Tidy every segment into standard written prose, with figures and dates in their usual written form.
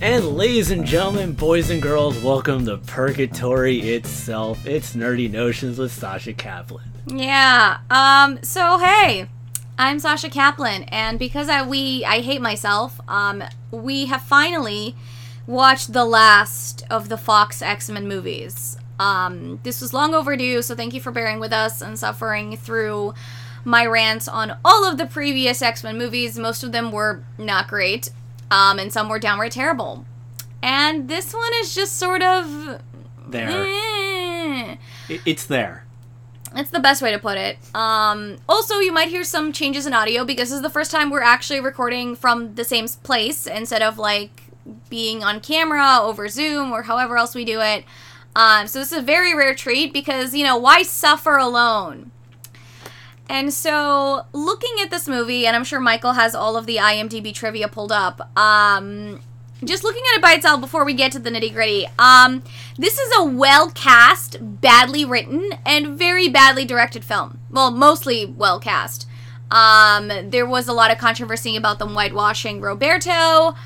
And ladies and gentlemen, boys and girls, welcome to Purgatory itself. It's Nerdy Notions with Sasha Kaplan. Yeah, so hey, I'm Sasha Kaplan, and because I hate myself, we have finally watched the last of the Fox X-Men movies. This was long overdue, so thank you for bearing with us and suffering through my rants on all of the previous X-Men movies. Most of them were not great, and some were downright terrible. And this one is just sort of... there. It's there. That's the best way to put it. Also, you might hear some changes in audio because this is the first time we're actually recording from the same place instead of, like, being on camera over Zoom or however else we do it. So this is a very rare treat because, you know, why suffer alone? And so, looking at this movie, and I'm sure Michael has all of the IMDb trivia pulled up, just looking at it by itself before we get to the nitty-gritty, this is a well-cast, badly written, and very badly directed film. Well, mostly well-cast. There was a lot of controversy about them whitewashing Roberto.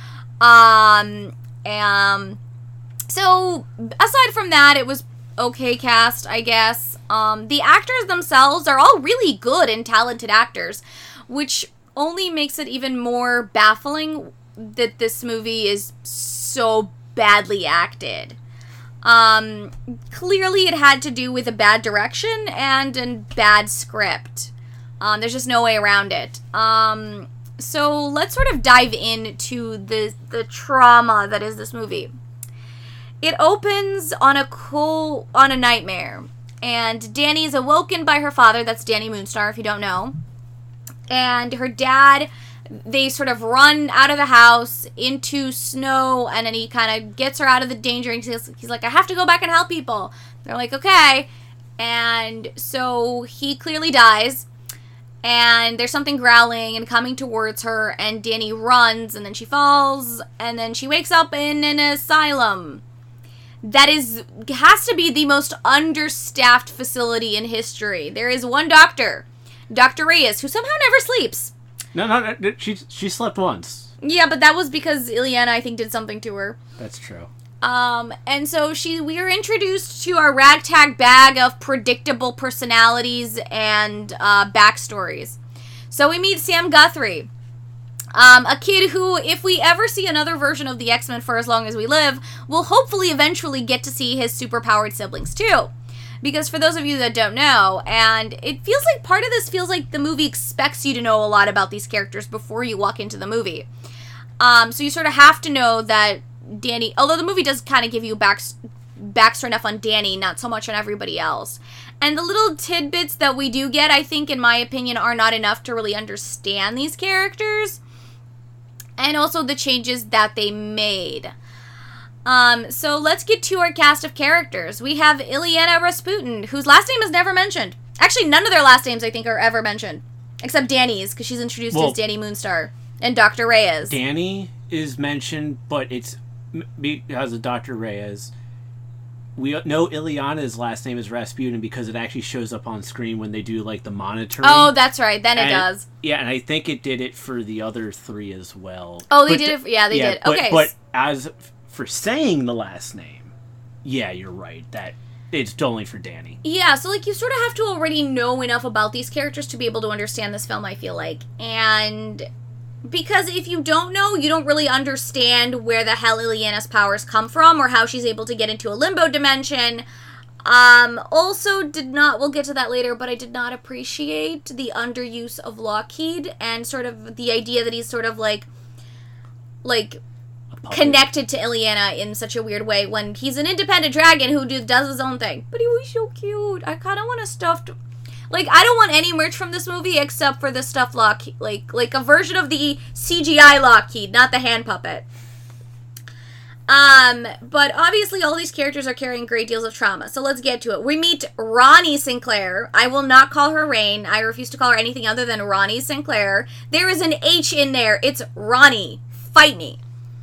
So, aside from that, it was okay cast, I guess. The actors themselves are all really good and talented actors, which only makes it even more baffling that this movie is so badly acted. Clearly it had to do with a bad direction and a bad script. There's just no way around it. So let's sort of dive into the trauma that is this movie. It opens on a nightmare, and Danny is awoken by her father. That's Danny Moonstar, if you don't know. And her dad, they sort of run out of the house into snow, and then he kind of gets her out of the danger, and he's like, I have to go back and help people. They're like, okay. And so he clearly dies, and there's something growling and coming towards her, and Danny runs, and then she falls, and then she wakes up in an asylum. That has to be the most understaffed facility in history. There is one doctor, Dr. Reyes, who somehow never sleeps. No, she slept once. Yeah, but that was because Ileana, I think, did something to her. That's true. And so we are introduced to our ragtag bag of predictable personalities and backstories. So we meet Sam Guthrie, a kid who, if we ever see another version of the X-Men for as long as we live, will hopefully eventually get to see his superpowered siblings too. Because for those of you that don't know, and it feels like part of this feels like the movie expects you to know a lot about these characters before you walk into the movie. So you sort of have to know that Danny, although the movie does kind of give you backstory enough on Danny, not so much on everybody else. And the little tidbits that we do get, I think, in my opinion, are not enough to really understand these characters. And also the changes that they made. So let's get to our cast of characters. We have Illyana Rasputin, whose last name is never mentioned. Actually, none of their last names, I think, are ever mentioned. Except Danny's, because she's introduced as Danny Moonstar. And Dr. Reyes. Danny is mentioned, but it's because of Dr. Reyes. We know Illyana's last name is Rasputin because it actually shows up on screen when they do, like, the monitoring. Oh, that's right. Then it does. Yeah, and I think it did it for the other three as well. Oh, they did it? Yeah, they did. Okay. But as for saying the last name, yeah, you're right. That it's only for Danny. Yeah, so, like, you sort of have to already know enough about these characters to be able to understand this film, I feel like. And because if you don't know, you don't really understand where the hell Illyana's powers come from or how she's able to get into a limbo dimension. Also we'll get to that later, but I did not appreciate the underuse of Lockheed and sort of the idea that he's sort of like connected to Illyana in such a weird way when he's an independent dragon who does his own thing. But he was so cute. I kind of want a stuffed... Like, I don't want any merch from this movie except for the stuffed Lockheed. Like a version of the CGI Lockheed, not the hand puppet. But obviously all these characters are carrying great deals of trauma. So let's get to it. We meet Ronnie Sinclair. I will not call her Rain. I refuse to call her anything other than Ronnie Sinclair. There is an H in there. It's Ronnie. Fight me.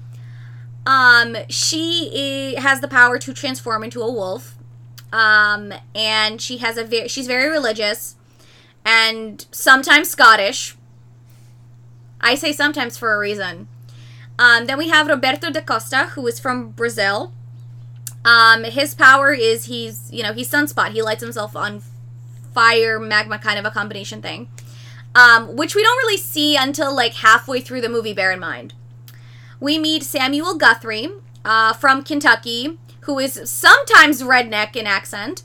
She has the power to transform into a wolf. And she's very religious and sometimes Scottish. I say sometimes for a reason. Then we have Roberto da Costa, who is from Brazil. His power is he's sunspot. He lights himself on fire, magma, kind of a combination thing. Which we don't really see until like halfway through the movie, bear in mind. We meet Samuel Guthrie from Kentucky, who is sometimes redneck in accent.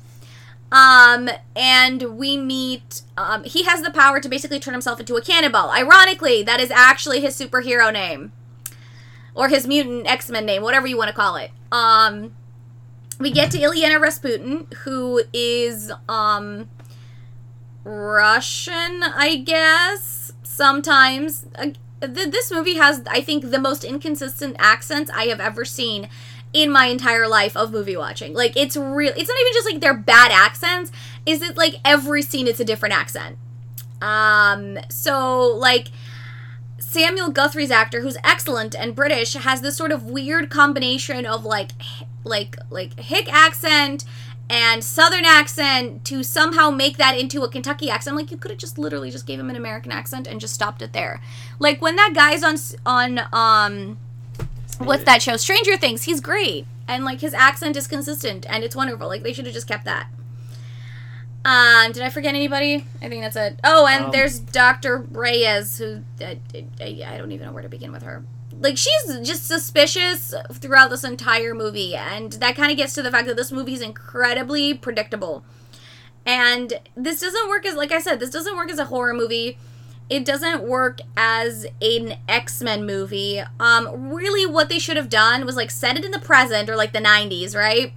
And we meet, he has the power to basically turn himself into a cannonball. Ironically, that is actually his superhero name. Or his mutant X-Men name, whatever you want to call it. We get to Ilyana Rasputin, who is, Russian, I guess, sometimes. This movie has, I think, the most inconsistent accents I have ever seen in my entire life of movie watching. Like, it's not even just, like, they're bad accents. Is it, like, every scene it's a different accent. So, like, Samuel Guthrie's actor, who's excellent and British, has this sort of weird combination of, like hick accent and southern accent to somehow make that into a Kentucky accent. Like, you could have just literally just gave him an American accent and just stopped it there. Like, when that guy's on what's that show? Stranger Things, he's great. And, like, his accent is consistent and it's wonderful. Like, they should have just kept that. Did I forget anybody? I think that's it. Oh, and there's Dr. Reyes, who, I don't even know where to begin with her. Like, she's just suspicious throughout this entire movie, and that kind of gets to the fact that this movie is incredibly predictable. And this doesn't work as, like I said, this doesn't work as a horror movie. It doesn't work as an X-Men movie. Really what they should have done was, like, set it in the present, or, like, the 90s, right?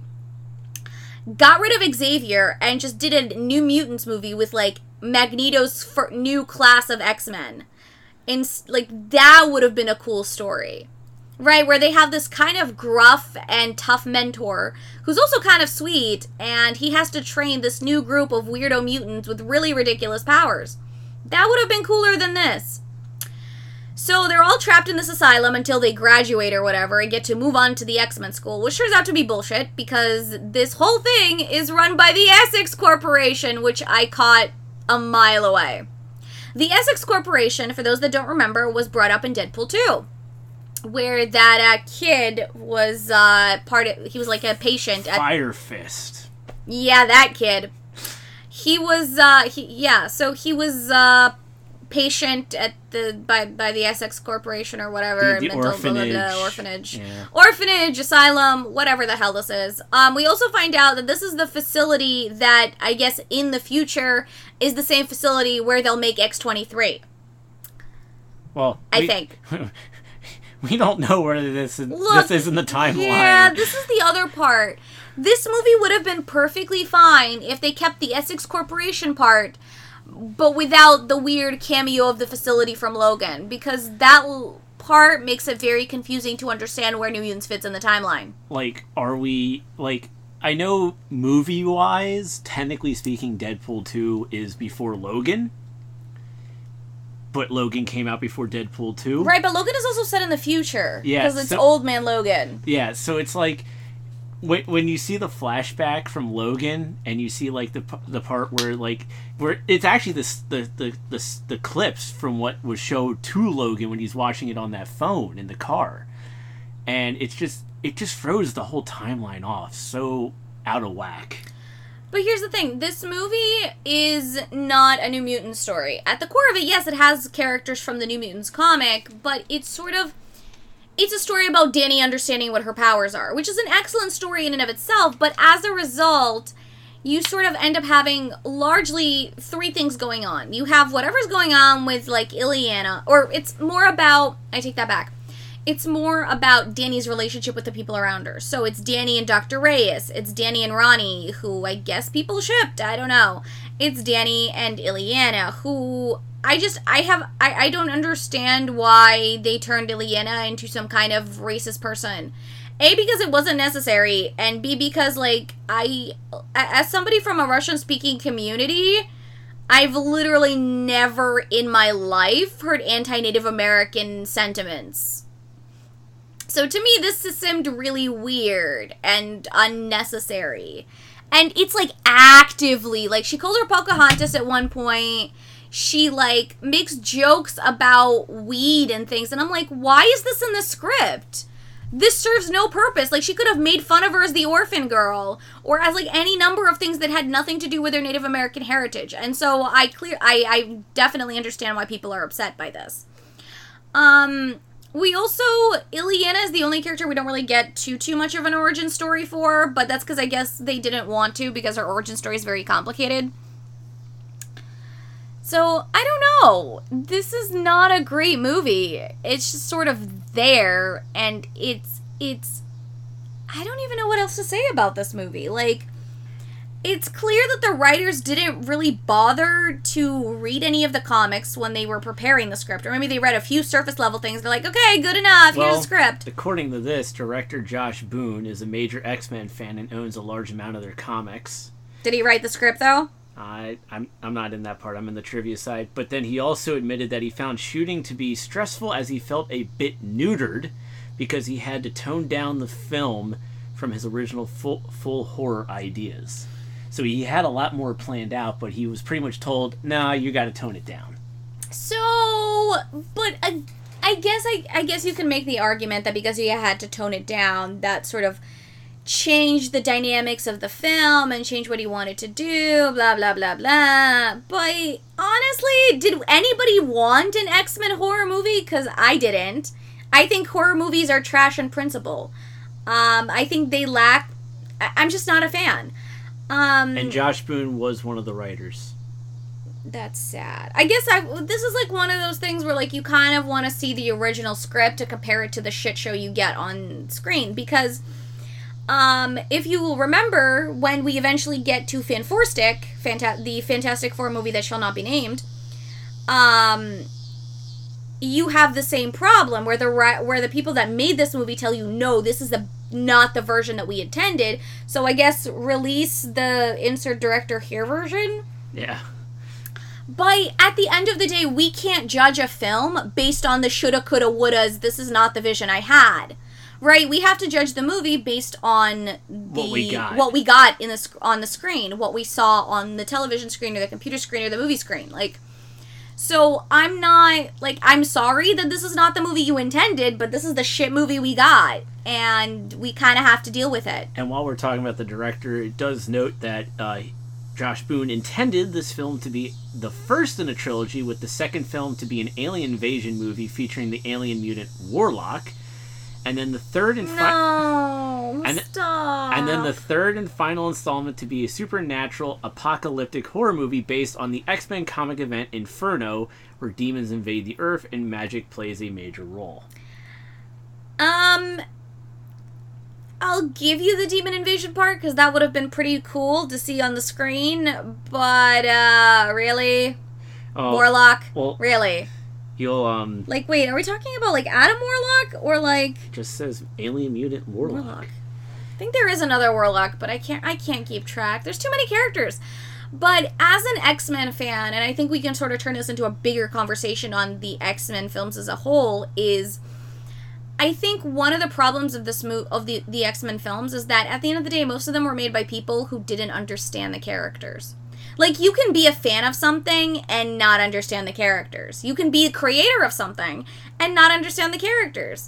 Got rid of Xavier and just did a New Mutants movie with, like, Magneto's new class of X-Men. And, like, that would have been a cool story. Right? Where they have this kind of gruff and tough mentor who's also kind of sweet, and he has to train this new group of weirdo mutants with really ridiculous powers. That would have been cooler than this. So they're all trapped in this asylum until they graduate or whatever and get to move on to the X-Men school, which turns out to be bullshit because this whole thing is run by the Essex Corporation, which I caught a mile away. The Essex Corporation, for those that don't remember, was brought up in Deadpool 2, where that kid was he was like a patient at Fire Fist. Yeah, that kid. He was so he was patient at by the Essex Corporation or whatever, the mental orphanage. Orphanage. Yeah. Orphanage, asylum, whatever the hell this is. We also find out that this is the facility that I guess in the future is the same facility where they'll make X-23. Well, I think. We don't know where this is in the timeline. Yeah, this is the other part. This movie would have been perfectly fine if they kept the Essex Corporation part, but without the weird cameo of the facility from Logan, because that part makes it very confusing to understand where New Mutants fits in the timeline. Like, are we, like, I know movie-wise, technically speaking, Deadpool 2 is before Logan, but Logan came out before Deadpool 2. Right, but Logan is also set in the future. Yeah. Because it's old man Logan. Yeah, so it's like, when you see the flashback from Logan, and you see, like, the part where it's actually the clips from what was showed to Logan when he's watching it on that phone in the car. And it just throws the whole timeline off so out of whack. But here's the thing, this movie is not a New Mutants story. At the core of it, yes, it has characters from the New Mutants comic, but it's a story about Dani understanding what her powers are, which is an excellent story in and of itself, but as a result, you sort of end up having largely three things going on. You have whatever's going on with, like, Ilyana, or it's more about, I take that back. It's more about Dani's relationship with the people around her. So it's Dani and Dr. Reyes. It's Dani and Ronnie, who I guess people shipped. I don't know. It's Dani and Ilyana, who I don't understand why they turned Ilyana into some kind of racist person. A, because it wasn't necessary, and B, because, like, as somebody from a Russian-speaking community, I've literally never in my life heard anti-Native American sentiments. So to me, this seemed really weird and unnecessary. And it's, like, actively, like, she calls her Pocahontas at one point. she, like, makes jokes about weed and things. And I'm like, why is this in the script? This serves no purpose. Like, she could have made fun of her as the orphan girl, or as, like, any number of things that had nothing to do with her Native American heritage. And so I definitely understand why people are upset by this. We also, Ileana is the only character we don't really get too much of an origin story for, but that's because I guess they didn't want to, because her origin story is very complicated. So, I don't know. This is not a great movie. It's just sort of there, and it's I don't even know what else to say about this movie. Like, it's clear that the writers didn't really bother to read any of the comics when they were preparing the script. Or maybe they read a few surface level things. They're like, okay, good enough, here's the script. According to this, director Josh Boone is a major X-Men fan and owns a large amount of their comics. Did he write the script, though? I'm not in that part. I'm in the trivia side. But then he also admitted that he found shooting to be stressful as he felt a bit neutered because he had to tone down the film from his original full horror ideas. So he had a lot more planned out, but he was pretty much told, "No, you got to tone it down." So, but I guess you can make the argument that because he had to tone it down, that sort of changed the dynamics of the film and changed what he wanted to do, blah, blah, blah, blah. But honestly, did anybody want an X-Men horror movie? Because I didn't. I think horror movies are trash in principle. I think they lack... I'm just not a fan. And Josh Boone was one of the writers. That's sad. I guess this is like one of those things where like you kind of want to see the original script to compare it to the shit show you get on screen, because if you will remember, when we eventually get to Fanforstic, the Fantastic Four movie that shall not be named, you have the same problem where the people that made this movie tell you, no, this is not the version that we intended. So I guess release the insert director here version. Yeah. But at the end of the day, we can't judge a film based on the shoulda, coulda, wouldas. This is not the vision I had. Right? We have to judge the movie based on what we got on the screen, what we saw on the television screen or the computer screen or the movie screen. Like, so I'm not, like, I'm sorry that this is not the movie you intended, but this is the shit movie we got, and we kind of have to deal with it. And while we're talking about the director, it does note that Josh Boone intended this film to be the first in a trilogy, with the second film to be an alien invasion movie featuring the alien mutant Warlock, and then the third and stop. And then the third and final installment to be a supernatural apocalyptic horror movie based on the X-Men comic event Inferno, where demons invade the Earth and magic plays a major role. I'll give you the demon invasion part, because that would have been pretty cool to see on the screen, but, really? Warlock? Well, really? You'll, like, wait, are we talking about, like, Adam Warlock, or, like... It just says alien mutant Warlock. I think there is another Warlock, but I can't keep track. There's too many characters. But as an X-Men fan, and I think we can sort of turn this into a bigger conversation on the X-Men films as a whole, is... I think one of the problems of this the X-Men films is that at the end of the day, most of them were made by people who didn't understand the characters. Like, you can be a fan of something and not understand the characters. You can be a creator of something and not understand the characters.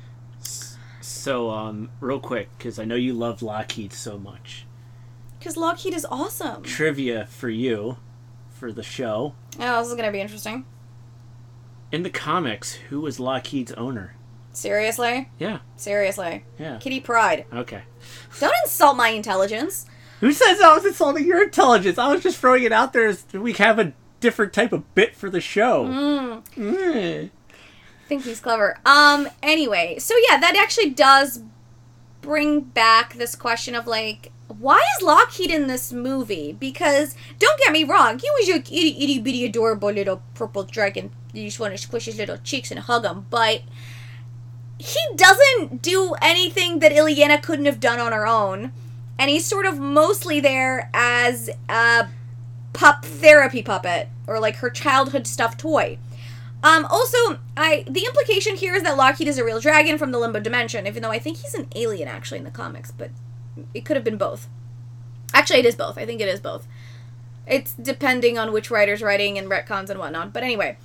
So, real quick, because I know you love Lockheed so much. Because Lockheed is awesome. Trivia for you, for the show. Oh, this is going to be interesting. In the comics, who was Lockheed's owner? Seriously? Yeah. Seriously. Yeah. Kitty Pryde. Okay. Don't insult my intelligence. Who says I was insulting your intelligence? I was just throwing it out there as we have a different type of bit for the show. I think he's clever. Anyway, so yeah, that actually does bring back this question of, like, why is Lockheed in this movie? Because, don't get me wrong, he was your itty bitty adorable little purple dragon. You just want to squish his little cheeks and hug him, but he doesn't do anything that Ileana couldn't have done on her own. And he's sort of mostly there as a therapy puppet, or like her childhood stuffed toy. Also, the implication here is that Lockheed is a real dragon from the Limbo Dimension, even though I think he's an alien actually in the comics, but it could have been both. Actually, it is both. I think it is both. It's depending on which writer's writing and retcons and whatnot. But anyway.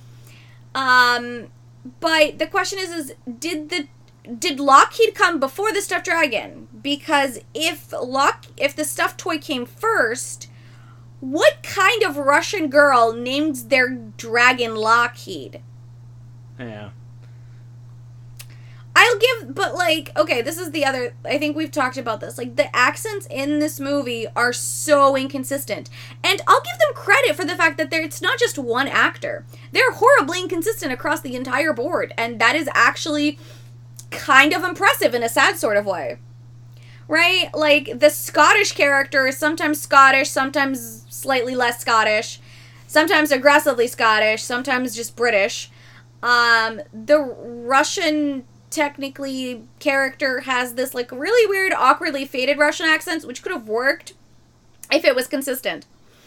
But the question is did Lockheed come before the stuffed dragon? Because if the stuffed toy came first, what kind of Russian girl named their dragon Lockheed? Yeah. But like, okay, this is the other, I think we've talked about this. Like, the accents in this movie are so inconsistent. And I'll give them credit for the fact that it's not just one actor. They're horribly inconsistent across the entire board. And that is actually kind of impressive in a sad sort of way. Right? Like, the Scottish character is sometimes Scottish, sometimes slightly less Scottish, sometimes aggressively Scottish, sometimes just British. The Russian technically character has this like really weird, awkwardly faded Russian accent, which could have worked if it was consistent.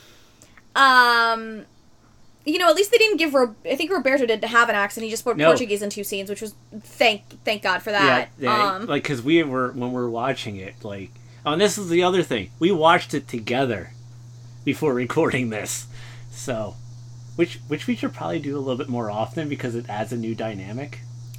You know, at least they didn't give I think Roberto didn't have an accent. He just spoke Portuguese in 2 scenes, which was thank God for that. Yeah, like because when we were watching it, like, and this is the other thing, we watched it together before recording this, so which we should probably do a little bit more often because it adds a new dynamic.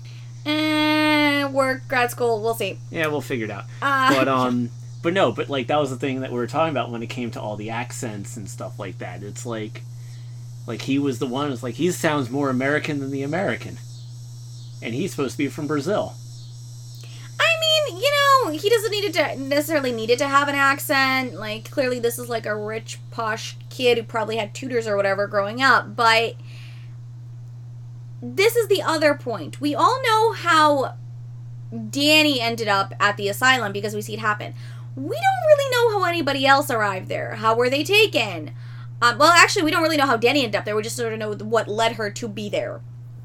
Work, grad school, we'll see. Yeah, we'll figure it out. But like that was the thing that we were talking about when it came to all the accents and stuff like that. It's like he was the one. It's like he sounds more American than the American, and he's supposed to be from Brazil. I mean, you know, he doesn't necessarily need it to have an accent. Like, clearly, this is like a rich, posh kid who probably had tutors or whatever growing up. But this is the other point. We all know how Danny ended up at the asylum because we see it happen. We don't really know how anybody else arrived there. How were they taken? Well, actually, we don't really know how Danny ended up there. We just sort of know what led her to be there.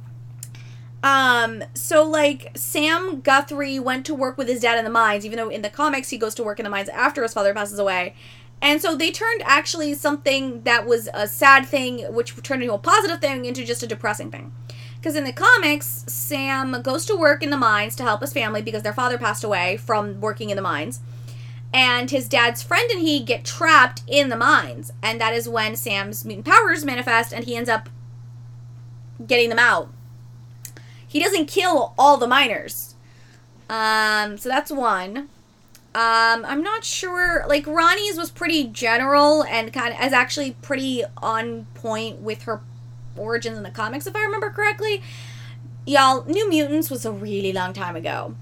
So, like, Sam Guthrie went to work with his dad in the mines, even though in the comics he goes to work in the mines after his father passes away. And so they turned actually something that was a sad thing, which turned into a positive thing, into just a depressing thing. Because in the comics, Sam goes to work in the mines to help his family because their father passed away from working in the mines. And his dad's friend and he get trapped in the mines. And that is when Sam's mutant powers manifest and he ends up getting them out. He doesn't kill all the miners. So that's one. I'm not sure. Like, Ronnie's was pretty general and kind of is actually pretty on point with her origins in the comics, if I remember correctly. Y'all, New Mutants was a really long time ago.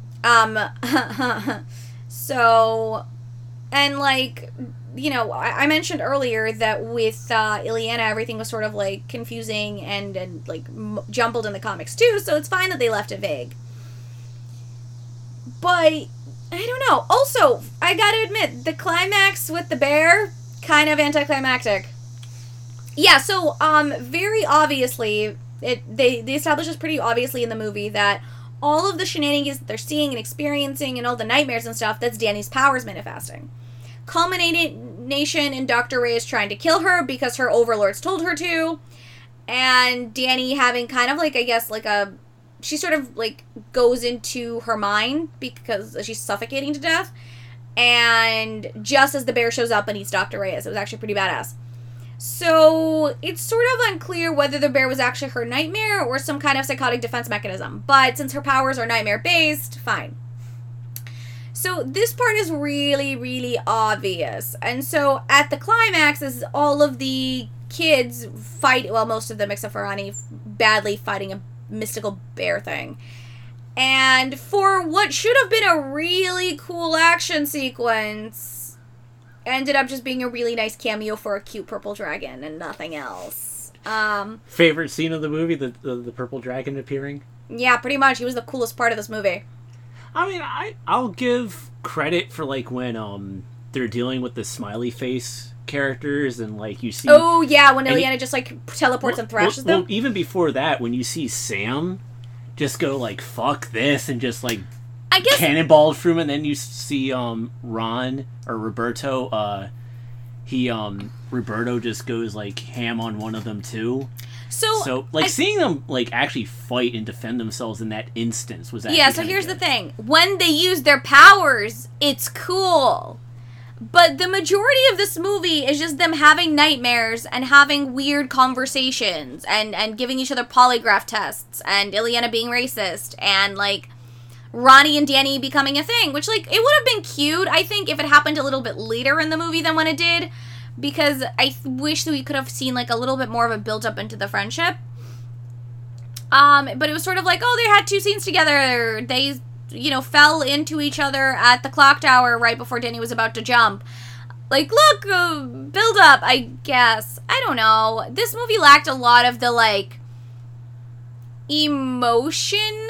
So, and like, you know, I mentioned earlier that with Illyana, everything was sort of like confusing and like jumbled in the comics too, so it's fine that they left it vague. But I don't know. Also, I gotta admit, the climax with the bear, kind of anticlimactic. Yeah, so, very obviously, they establish this pretty obviously in the movie that all of the shenanigans that they're seeing and experiencing and all the nightmares and stuff, that's Danny's powers manifesting. Culmination in Dr. Reyes trying to kill her because her overlords told her to, and Danny having kind of like, I guess, like she sort of like goes into her mind because she's suffocating to death, and just as the bear shows up and eats Dr. Reyes, it was actually pretty badass. So, it's sort of unclear whether the bear was actually her nightmare or some kind of psychotic defense mechanism. But since her powers are nightmare-based, fine. So, this part is really, really obvious. And so, at the climax, is all of the kids fight, well, most of them except for Ronnie, badly fighting a mystical bear thing. And for what should have been a really cool action sequence, ended up just being a really nice cameo for a cute purple dragon and nothing else. Favorite scene of the movie, the purple dragon appearing? Yeah, pretty much. He was the coolest part of this movie. I mean, I'll give credit for like when they're dealing with the smiley face characters and like you see. Oh yeah, when Illyana just like teleports and thrashes them. Well, even before that, when you see Sam just go like fuck this and just like I guess cannonballed through him, and then you see Ron or Roberto. Roberto just goes like ham on one of them too. So like seeing them like actually fight and defend themselves in that instance was actually so here's the thing: when they use their powers, it's cool. But the majority of this movie is just them having nightmares and having weird conversations and giving each other polygraph tests and Ileana being racist and, like, Ronnie and Danny becoming a thing, which, like, it would have been cute, I think, if it happened a little bit later in the movie than when it did, because I wish that we could have seen, like, a little bit more of a build-up into the friendship. But it was sort of like, oh, they had 2 scenes together, they, you know, fell into each other at the clock tower right before Danny was about to jump. Like, look, build up, I guess. I don't know. This movie lacked a lot of the, like, emotion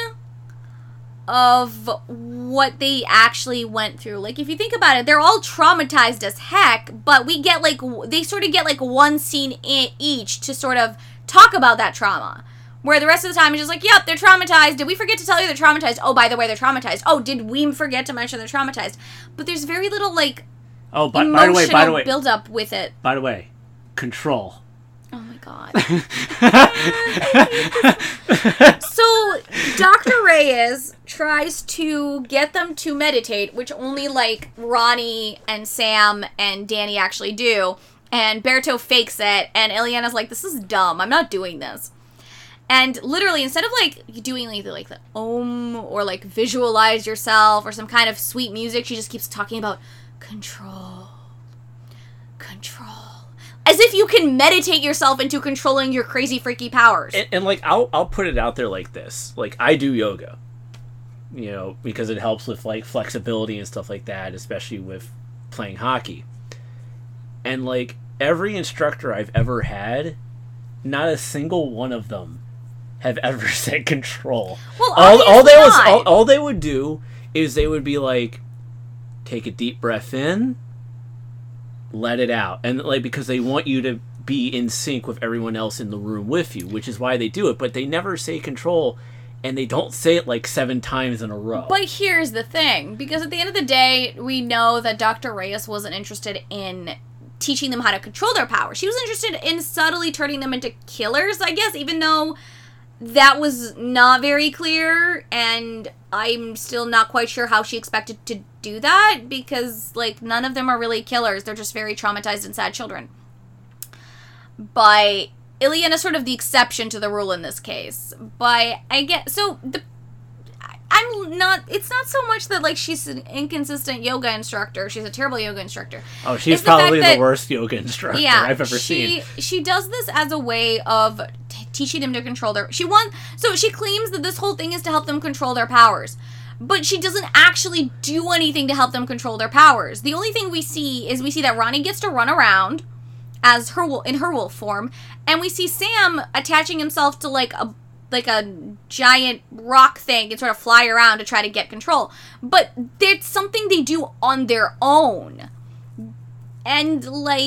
of what they actually went through. Like, if you think about it, they're all traumatized as heck, but we get, like, they sort of get, like, 1 scene each to sort of talk about that trauma. Where the rest of the time is just like, yep, they're traumatized. Did we forget to tell you they're traumatized? Oh, by the way, they're traumatized. Oh, did we forget to mention they're traumatized? But the's very little, like, emotional by the way, build up with it. By the way, Control. Oh my god. So, Dr. Reyes tries to get them to meditate, which only, like, Ronnie and Sam and Danny actually do. And Berto fakes it, and Ileana's like, this is dumb. I'm not doing this. And literally, instead of, like, doing, like the Om, or, like, visualize yourself, or some kind of sweet music, she just keeps talking about control. Control. As if you can meditate yourself into controlling your crazy, freaky powers. And like, I'll put it out there like this. Like, I do yoga. You know, because it helps with, like, flexibility and stuff like that, especially with playing hockey. And, like, every instructor I've ever had, not a single one of them have ever said control. Well, all they would do is they would be like, take a deep breath in, let it out, and, like, because they want you to be in sync with everyone else in the room with you, which is why they do it. But they never say control, and they don't say it like 7 times in a row. But here's the thing, because at the end of the day, we know that Dr. Reyes wasn't interested in teaching them how to control their power. She was interested in subtly turning them into killers, I guess, even though that was not very clear, and I'm still not quite sure how she expected to do that, because, like, none of them are really killers. They're just very traumatized and sad children. But Ileana's sort of the exception to the rule in this case. But I get, so it's not so much that, like, she's an inconsistent yoga instructor. She's a terrible yoga instructor. Oh, she's probably the worst yoga instructor I've ever seen. She does this as a way of teaching them to control their... So she claims that this whole thing is to help them control their powers. But she doesn't actually do anything to help them control their powers. The only thing we see that Ronnie gets to run around as in her wolf form, and we see Sam attaching himself to, like a giant rock thing and sort of fly around to try to get control. But it's something they do on their own. And,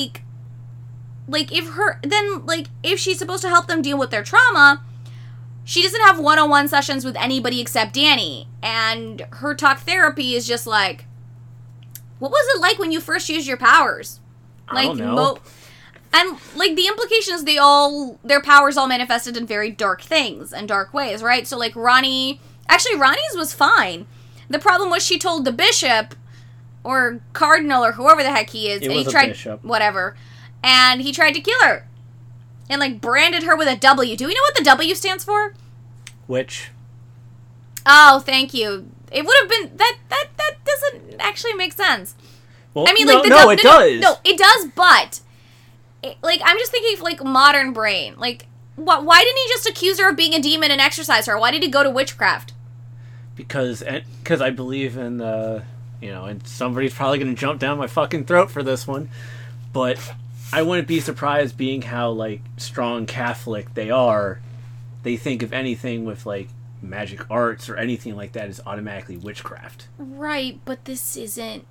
if she's supposed to help them deal with their trauma, she doesn't have one-on-one sessions with anybody except Danny. And her talk therapy is just like, what was it like when you first used your powers? I don't know. And, like, the implication is their powers all manifested in very dark things and dark ways, right? So, like, Ronnie's was fine. The problem was she told the bishop, or cardinal, or whoever the heck he is, and he tried, bishop. Whatever, and he tried to kill her. And, like, branded her with a W. Do we know what the W stands for? Which? Oh, thank you. It would have been, that doesn't actually make sense. Well, I mean, like, it does. No, it does, but... I'm just thinking of, like, modern brain. Like, why didn't he just accuse her of being a demon and exorcise her? Why did he go to witchcraft? Because I believe in, and somebody's probably going to jump down my fucking throat for this one, but I wouldn't be surprised, being how, like, strong Catholic they are, they think of anything with, like, magic arts or anything like that is automatically witchcraft. Right, but this isn't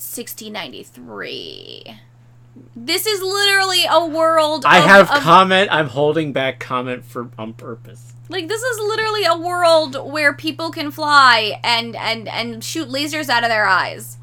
1693. This is literally a world I'm holding back comment on purpose. Like, this is literally a world where people can fly and shoot lasers out of their eyes.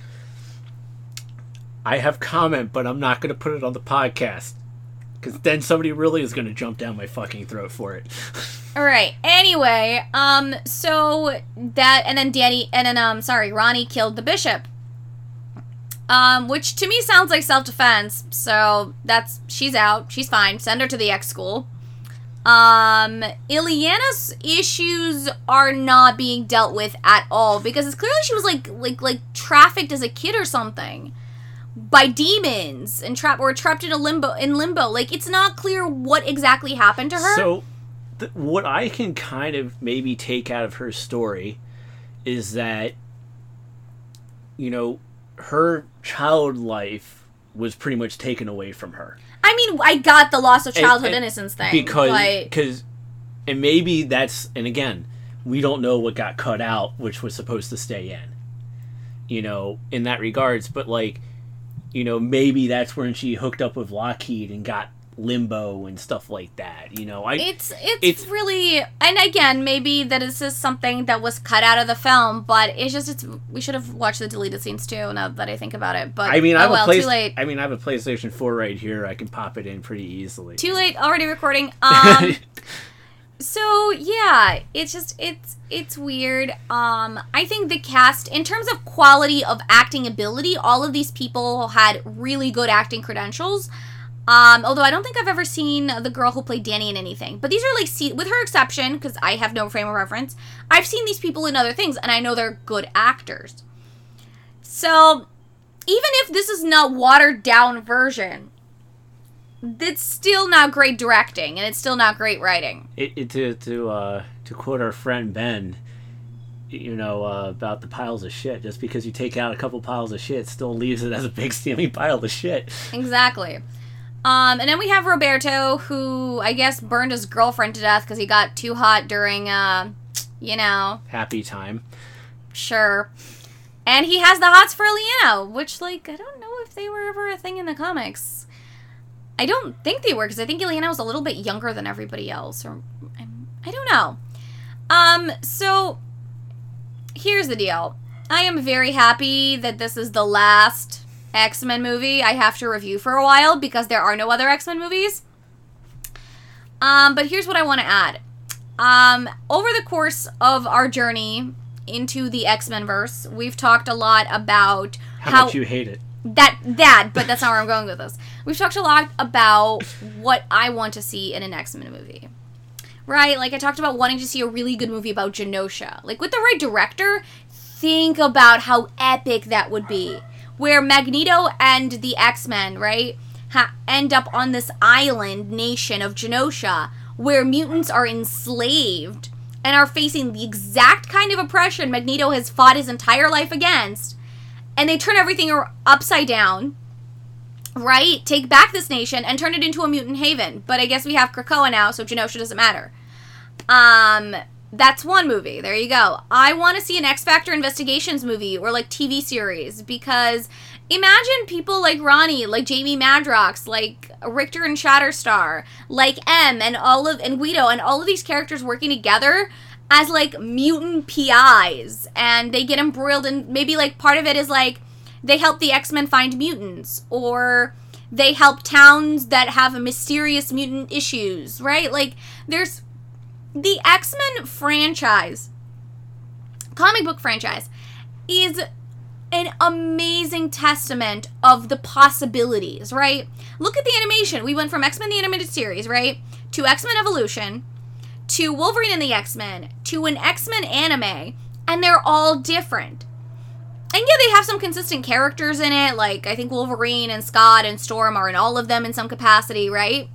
I have comment, but I'm not going to put it on the podcast, because then somebody really is going to jump down my fucking throat for it. Alright, anyway, so that, and then Ronnie killed the bishop. Which to me sounds like self-defense. So she's out. She's fine. Send her to the X school. Ileana's issues are not being dealt with at all because it's clearly she was like trafficked as a kid or something by demons and trapped in limbo. Like, it's not clear what exactly happened to her. So what I can kind of maybe take out of her story is that, you know, her child life was pretty much taken away from her. I mean, I got the loss of childhood innocence thing. Because, and maybe that's, and again, we don't know what got cut out, which was supposed to stay in, you know, in that regards. But, like, you know, maybe that's when she hooked up with Lockheed and got limbo and stuff like that, you know. It's really, and again, maybe that this is something that was cut out of the film, but we should have watched the deleted scenes too, now that I think about it. But I mean, too late. I have a PlayStation 4 right here. I can pop it in pretty easily. Too late, already recording. So yeah, it's weird. I think the cast, in terms of quality of acting ability, all of these people had really good acting credentials. Although I don't think I've ever seen the girl who played Danny in anything. But these are like, with her exception, because I have no frame of reference, I've seen these people in other things, and I know they're good actors. So, even if this is not watered down version, it's still not great directing, and it's still not great writing. To quote our friend Ben, you know, about the piles of shit, just because you take out a couple piles of shit, it still leaves it as a big steaming pile of shit. Exactly. And then we have Roberto, who I guess burned his girlfriend to death because he got too hot during, you know... happy time. Sure. And he has the hots for Ileana, which, like, I don't know if they were ever a thing in the comics. I don't think they were, because I think Ileana was a little bit younger than everybody else, or... I don't know. So, here's the deal. I am very happy that this is the last X-Men movie I have to review for a while, because there are no other X-Men movies. But here's what I want to add. Over the course of our journey into the X-Men verse, we've talked a lot about how much you hate it. But that's not where I'm going with this. We've talked a lot about what I want to see in an X-Men movie. Right? Like, I talked about wanting to see a really good movie about Genosha. Like, with the right director, think about how epic that would be. Where Magneto and the X-Men, right, end up on this island nation of Genosha, where mutants are enslaved and are facing the exact kind of oppression Magneto has fought his entire life against, and they turn everything upside down, right, take back this nation and turn it into a mutant haven. But I guess we have Krakoa now, so Genosha doesn't matter. That's one movie. There you go. I want to see an X Factor Investigations movie or like TV series, because imagine people like Ronnie, like Jamie Madrox, like Richter and Shatterstar, like M and Guido, and all of these characters working together as like mutant PIs, and they get embroiled in, maybe like part of it is like they help the X-Men find mutants, or they help towns that have mysterious mutant issues, right? Like, there's the X-Men franchise, comic book franchise, is an amazing testament of the possibilities, right? Look at the animation. We went from X-Men the Animated Series, right, to X-Men Evolution, to Wolverine and the X-Men, to an X-Men anime, and they're all different. And yeah, they have some consistent characters in it, like I think Wolverine and Scott and Storm are in all of them in some capacity, right?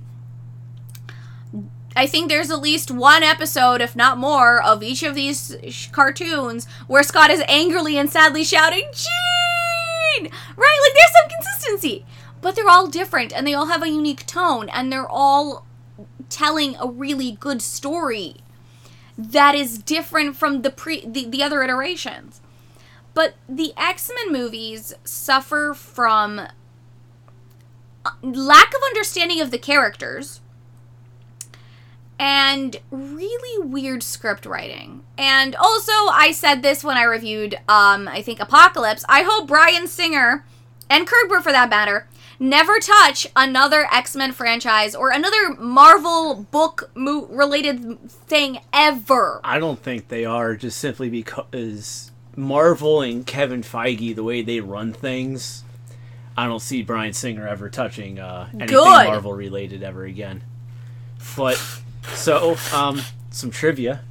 I think there's at least one episode, if not more, of each of these cartoons where Scott is angrily and sadly shouting, "Jean!" Right? Like, there's some consistency. But they're all different, and they all have a unique tone, and they're all telling a really good story that is different from the other iterations. But the X-Men movies suffer from lack of understanding of the characters and really weird script writing. And also, I said this when I reviewed, I think, Apocalypse. I hope Bryan Singer, and Kirkber for that matter, never touch another X-Men franchise or another Marvel book related thing ever. I don't think they are, just simply because Marvel and Kevin Feige, the way they run things, I don't see Bryan Singer ever touching anything Good. Marvel related ever again. But so some trivia.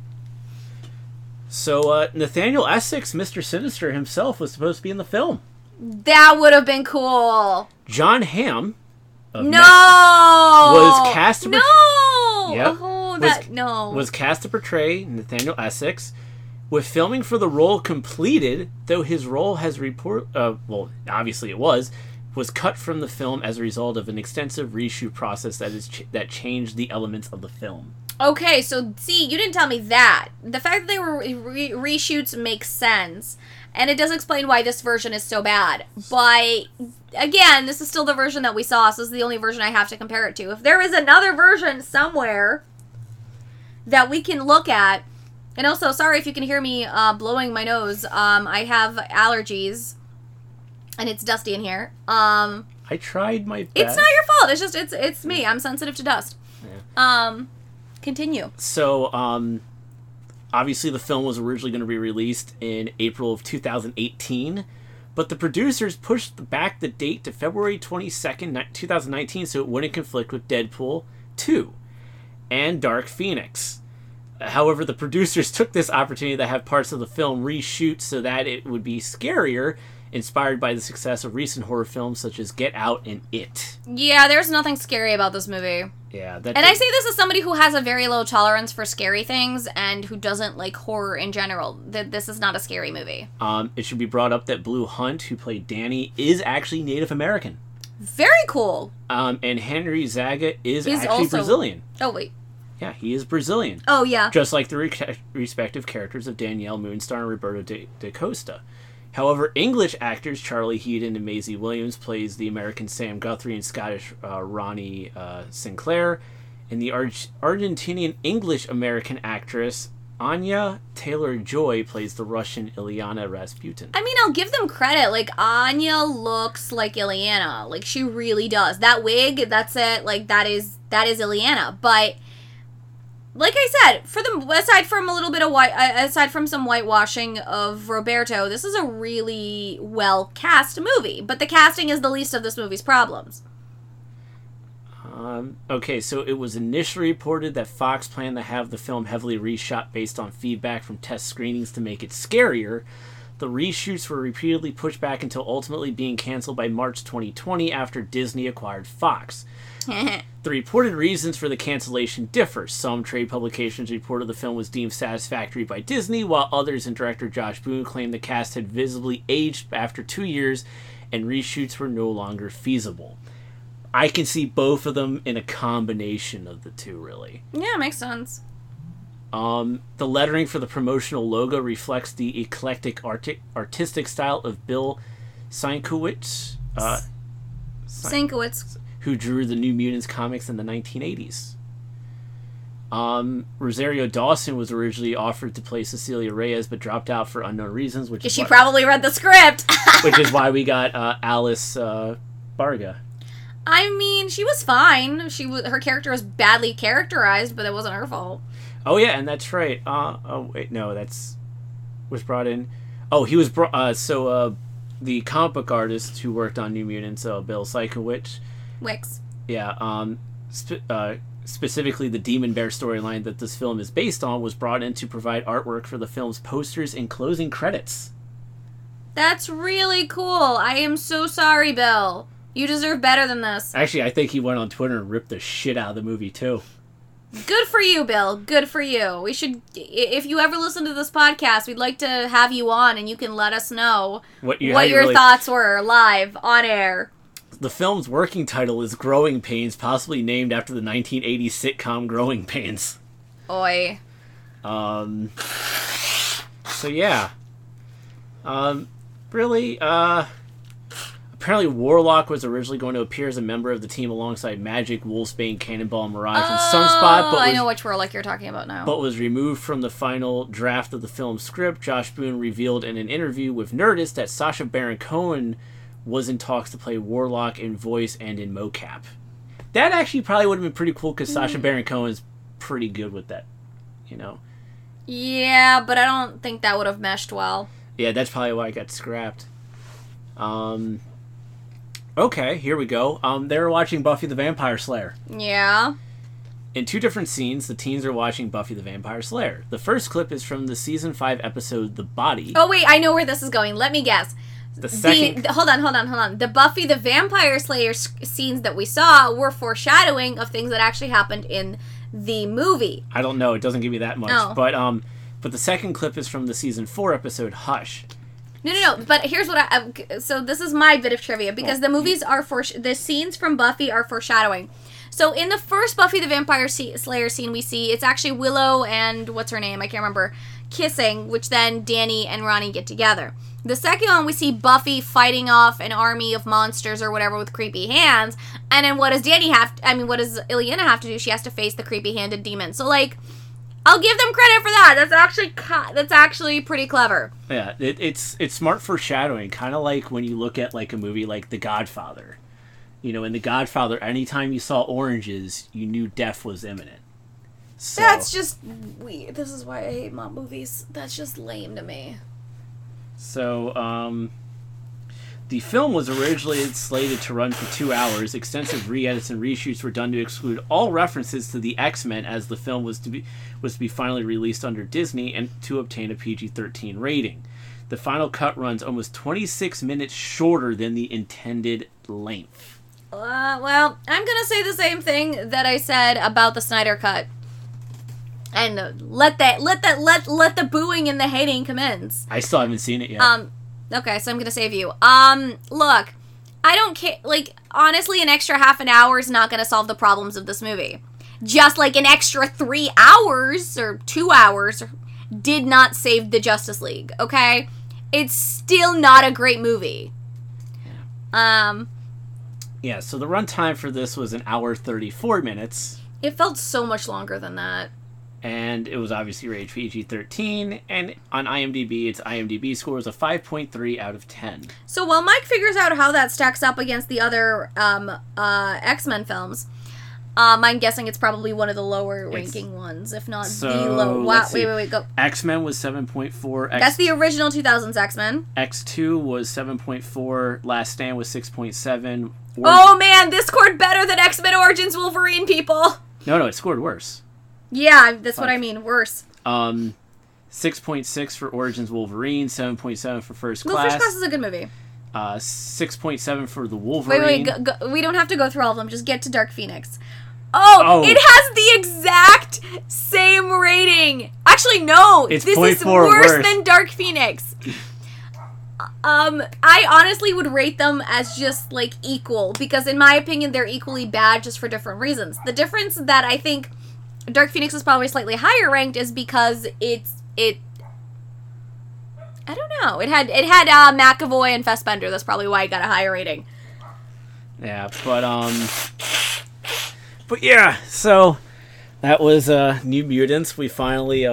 So Nathaniel Essex, Mr. Sinister himself, was supposed to be in the film. That would have been cool. John Hamm of No. was cast to No. Yep. Oh, was cast to portray Nathaniel Essex. With filming for the role completed, though his role has obviously it was cut from the film as a result of an extensive reshoot process that changed the elements of the film. Okay, so see, you didn't tell me that. The fact that they were reshoots makes sense, and it does explain why this version is so bad. But again, this is still the version that we saw, so this is the only version I have to compare it to. If there is another version somewhere that we can look at, and also, sorry if you can hear me blowing my nose. I have allergies, and it's dusty in here. I tried my best. It's not your fault. It's just it's me. I'm sensitive to dust. Yeah. Continue. So, obviously the film was originally going to be released in April of 2018, but the producers pushed back the date to February 22nd, 2019, so it wouldn't conflict with Deadpool 2 and Dark Phoenix. However, the producers took this opportunity to have parts of the film reshoot so that it would be scarier, inspired by the success of recent horror films such as Get Out and It. Yeah, there's nothing scary about this movie. Yeah, I say this as somebody who has a very low tolerance for scary things and who doesn't like horror in general. This is not a scary movie. It should be brought up that Blue Hunt, who played Danny, is actually Native American. Very cool. And Henry Zaga is actually also Brazilian. Oh, wait. Yeah, he is Brazilian. Oh, yeah. Just like the respective characters of Danielle Moonstar and Roberto da Costa. However, English actors Charlie Heaton and Maisie Williams plays the American Sam Guthrie and Scottish Ronnie Sinclair, and the Argentinian English-American actress Anya Taylor-Joy plays the Russian Ilyana Rasputin. I mean, I'll give them credit. Like, Anya looks like Ilyana. Like, she really does. That wig, that's it. Like, that is Ilyana. But like I said, aside from some whitewashing of Roberto, this is a really well cast movie. But the casting is the least of this movie's problems. Okay, so it was initially reported that Fox planned to have the film heavily reshot based on feedback from test screenings to make it scarier. The reshoots were repeatedly pushed back until ultimately being canceled by March 2020 after Disney acquired Fox. The reported reasons for the cancellation differ. Some trade publications reported the film was deemed satisfactory by Disney, while others and director Josh Boone claimed the cast had visibly aged after 2 years and reshoots were no longer feasible. I can see both of them in a combination of the two, really. Yeah, makes sense. The lettering for the promotional logo reflects the eclectic artistic style of Bill Sienkiewicz. Sienkiewicz. Who drew the New Mutants comics in the 1980s. Rosario Dawson was originally offered to play Cecilia Reyes, but dropped out for unknown reasons. She probably read the script. Which is why we got Alice Barga. I mean, she was fine. Her character was badly characterized, but it wasn't her fault. Oh yeah, and that's right. Was brought in. Oh, he was brought. The comic book artist who worked on New Mutants, Bill Sienkiewicz. Wicks. Yeah. Specifically, the Demon Bear storyline that this film is based on was brought in to provide artwork for the film's posters and closing credits. That's really cool. I am so sorry, Bill. You deserve better than this. Actually, I think he went on Twitter and ripped the shit out of the movie, too. Good for you, Bill. Good for you. We should, if you ever listen to this podcast, we'd like to have you on and you can let us know what your thoughts were live, on air. The film's working title is Growing Pains, possibly named after the 1980s sitcom Growing Pains. Oi. So, yeah. Apparently Warlock was originally going to appear as a member of the team alongside Magic, Wolfsbane, Cannonball, Mirage, and Sunspot. I know which Warlock you're talking about now. But was removed from the final draft of the film's script. Josh Boone revealed in an interview with Nerdist that Sacha Baron Cohen was in talks to play Warlock in voice and in mocap. That actually probably would have been pretty cool, because Sacha Baron Cohen's pretty good with that, you know? Yeah, but I don't think that would have meshed well. Yeah, that's probably why it got scrapped. Okay, here we go. They were watching Buffy the Vampire Slayer. Yeah. In 2 different scenes, the teens are watching Buffy the Vampire Slayer. The first clip is from the season 5 episode The Body. Oh wait, I know where this is going. Let me guess. The second... Hold on. The Buffy the Vampire Slayer scenes that we saw were foreshadowing of things that actually happened in the movie. I don't know. It doesn't give you that much. Oh. But the second clip is from the season 4 episode Hush. No. But here's what so this is my bit of trivia, because the movies are the scenes from Buffy are foreshadowing. So in the first Buffy the Vampire Slayer scene we see, it's actually Willow and what's her name? I can't remember. Kissing, which then Danny and Ronnie get together. The second one we see Buffy fighting off an army of monsters or whatever with creepy hands. And then what does what does Ileana have to do? She has to face the creepy handed demon. So like, I'll give them credit for that. That's actually pretty clever. Yeah, it's smart foreshadowing, kind of like when you look at like a movie like The Godfather. You know, in The Godfather, anytime you saw oranges, you knew death was imminent. So, that's just weird. This is why I hate mob movies. That's just lame to me. So, the film was originally slated to run for 2 hours. Extensive re-edits and reshoots were done to exclude all references to the X-Men, as the film was to be finally released under Disney and to obtain a PG-13 rating. The final cut runs almost 26 minutes shorter than the intended length. Well, I'm gonna say the same thing that I said about the Snyder Cut, and let the booing and the hating commence. I still haven't seen it yet. Okay, so I'm gonna save you. Look, I don't care. Like, honestly, an extra half an hour is not gonna solve the problems of this movie. Just like an extra 3 hours or 2 hours did not save the Justice League. Okay, it's still not a great movie. Yeah, so the runtime for this was 1 hour 34 minutes. It felt so much longer than that. And it was obviously rated PG-13, and on IMDb, its IMDb score is a 5.3 out of 10. So while Mike figures out how that stacks up against the other X-Men films, I'm guessing it's probably one of the lower ranking ones, if not the low. Wow, wait, go. X-Men was 7.4. That's the original 2000s X-Men. X2 was 7.4. Last Stand was 6.7. Oh man, this scored better than X-Men Origins Wolverine, people! No, it scored worse. Yeah, that's what I mean, worse. 6.6 for Origins Wolverine, 7.7 for First Class. Well, First Class is a good movie. 6.7 for the Wolverine. Wait, we don't have to go through all of them, just get to Dark Phoenix. Oh, it has the exact same rating! Actually, no! It's this is worse than Dark Phoenix. I honestly would rate them as just, like, equal, because in my opinion, they're equally bad just for different reasons. The difference that I think Dark Phoenix is probably slightly higher ranked is because I don't know. It had McAvoy and Fassbender. That's probably why it got a higher rating. Yeah, but yeah, so that was New Mutants. We finally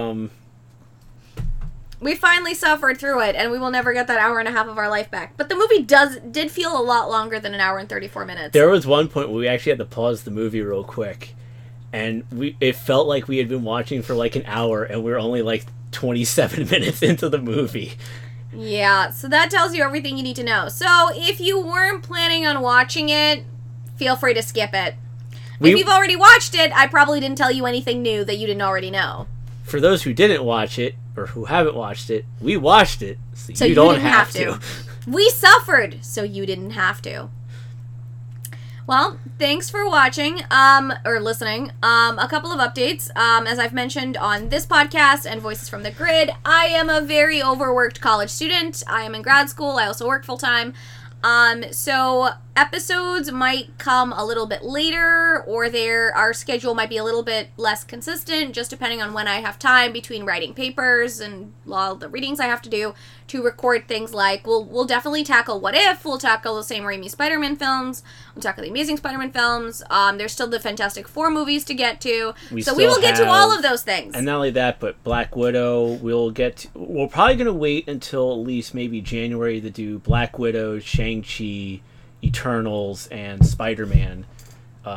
suffered through it, and we will never get that hour and a half of our life back. But the movie did feel a lot longer than 1 hour and 34 minutes. There was one point where we actually had to pause the movie real quick, and it felt like we had been watching for like an hour, and we were only like 27 minutes into the movie. Yeah, so that tells you everything you need to know. So if you weren't planning on watching it, feel free to skip it. If you've already watched it, I probably didn't tell you anything new that you didn't already know. For those who didn't watch it, or who haven't watched it, we watched it, so you don't have to. We suffered, so you didn't have to. Well, thanks for watching, or listening. A couple of updates. As I've mentioned on this podcast and Voices from the Grid, I am a very overworked college student. I am in grad school. I also work full-time. So episodes might come a little bit later, or our schedule might be a little bit less consistent, just depending on when I have time between writing papers and all the readings I have to do to record things like, we'll definitely tackle What If, we'll tackle the Sam Raimi Spider-Man films, we'll tackle the Amazing Spider-Man films, there's still the Fantastic Four movies to get to, so we will get to all of those things. And not only that, but Black Widow, we're probably going to wait until at least maybe January to do Black Widow, Shang-Chi, Eternals, and Spider-Man.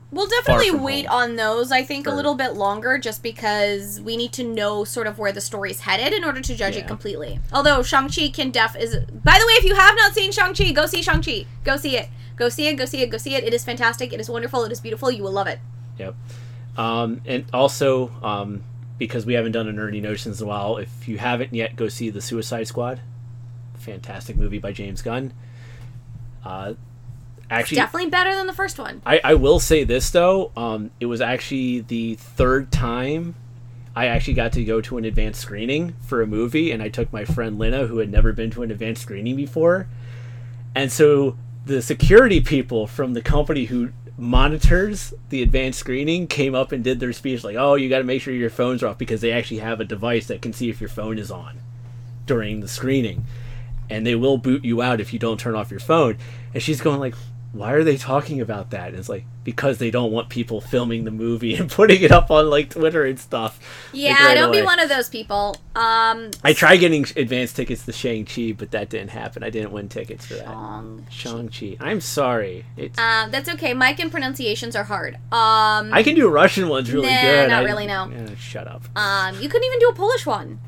We'll definitely from wait home. on those, I think, a Sure. little bit longer, just because we need to know sort of where the story's headed in order to judge it Yeah. completely. Although Shang-Chi is... By the way, if you have not seen Shang-Chi, go see Shang-Chi. Go see it. Go see it, go see it, go see it. It is fantastic. It is wonderful. It is beautiful. You will love it. Yep. And also, because we haven't done a Nerdy Notions in a while, if you haven't yet, go see The Suicide Squad. Fantastic movie by James Gunn. Actually, Definitely better than the first one. I will say this, though. It was actually the third time I actually got to go to an advanced screening for a movie, and I took my friend Lena, who had never been to an advanced screening before. And so the security people from the company who monitors the advanced screening came up and did their speech like, oh, you got to make sure your phones are off, because they actually have a device that can see if your phone is on during the screening. And they will boot you out if you don't turn off your phone. And she's going like, why are they talking about that? And it's like, because they don't want people filming the movie and putting it up on like Twitter and stuff. Yeah, like, right don't be away. one of those people. I tried getting advance tickets to Shang-Chi, but that didn't happen. I didn't win tickets for that. Shang-Chi. I'm sorry. It's That's okay. Mic and pronunciations are hard. I can do Russian ones really nah, good. not really, no. Shut up. You couldn't even do a Polish one.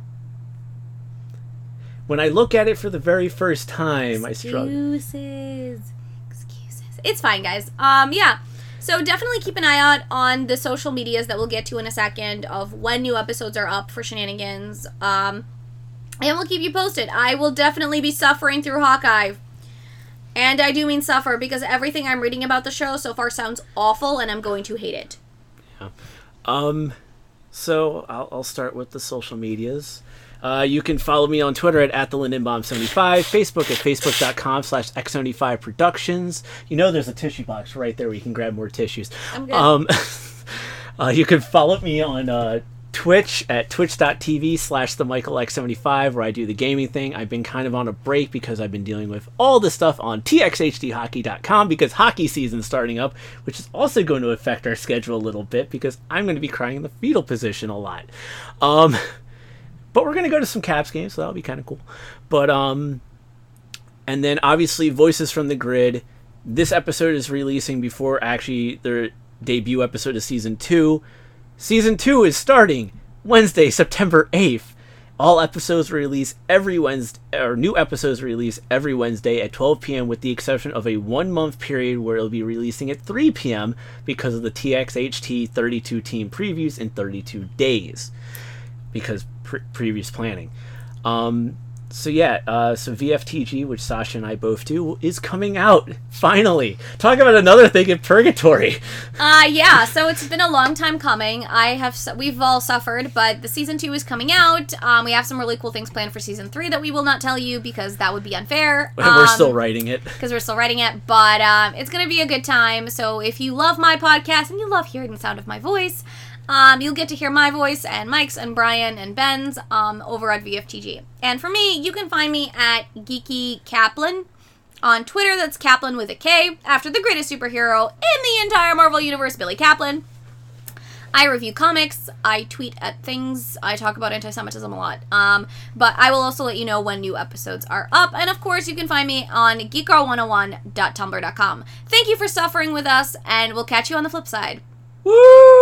When I look at it for the very first time, I struggle. Excuses. It's fine, guys. Yeah. So definitely keep an eye out on the social medias that we'll get to in a second of when new episodes are up for Shenanigans. And we'll keep you posted. I will definitely be suffering through Hawkeye. And I do mean suffer, because everything I'm reading about the show so far sounds awful, and I'm going to hate it. So I'll start with the social medias. You can follow me on Twitter at TheLindenBomb75, Facebook at Facebook.com/X75Productions. You know there's a tissue box right there where you can grab more tissues. I'm good. You can follow me on Twitch at twitch.tv/TheMichaelX75, where I do the gaming thing. I've been kind of on a break because I've been dealing with all the stuff on TXHDHockey.com because hockey season's starting up, which is also going to affect our schedule a little bit because I'm going to be crying in the fetal position a lot. But we're going to go to some Caps games, so that'll be kind of cool. But, and then obviously Voices from the Grid. This episode is releasing before actually their debut episode of Season 2. Season 2 is starting Wednesday, September 8th. All episodes release every Wednesday, or new episodes release every Wednesday at 12 p.m. with the exception of a 1 month period where it'll be releasing at 3 p.m. because of the TXHT 32 team previews in 32 days. Because previous planning. So VFTG, which Sasha and I both do, is coming out finally. Talk about another thing in purgatory. Yeah, so it's been a long time coming. We've all suffered, but the season 2 is coming out. We have some really cool things planned for season 3 that we will not tell you because that would be unfair. We're still writing it. Because we're still writing it, but it's going to be a good time. So if you love my podcast and you love hearing the sound of my voice, you'll get to hear my voice and Mike's and Brian and Ben's over at VFTG. And for me, you can find me at Geeky Kaplan on Twitter. That's Kaplan with a K, after the greatest superhero in the entire Marvel Universe, Billy Kaplan. I review comics, I tweet at things, I talk about anti-Semitism a lot. But I will also let you know when new episodes are up. And of course, you can find me on geekgirl101.tumblr.com. Thank you for suffering with us, and we'll catch you on the flip side. Woo!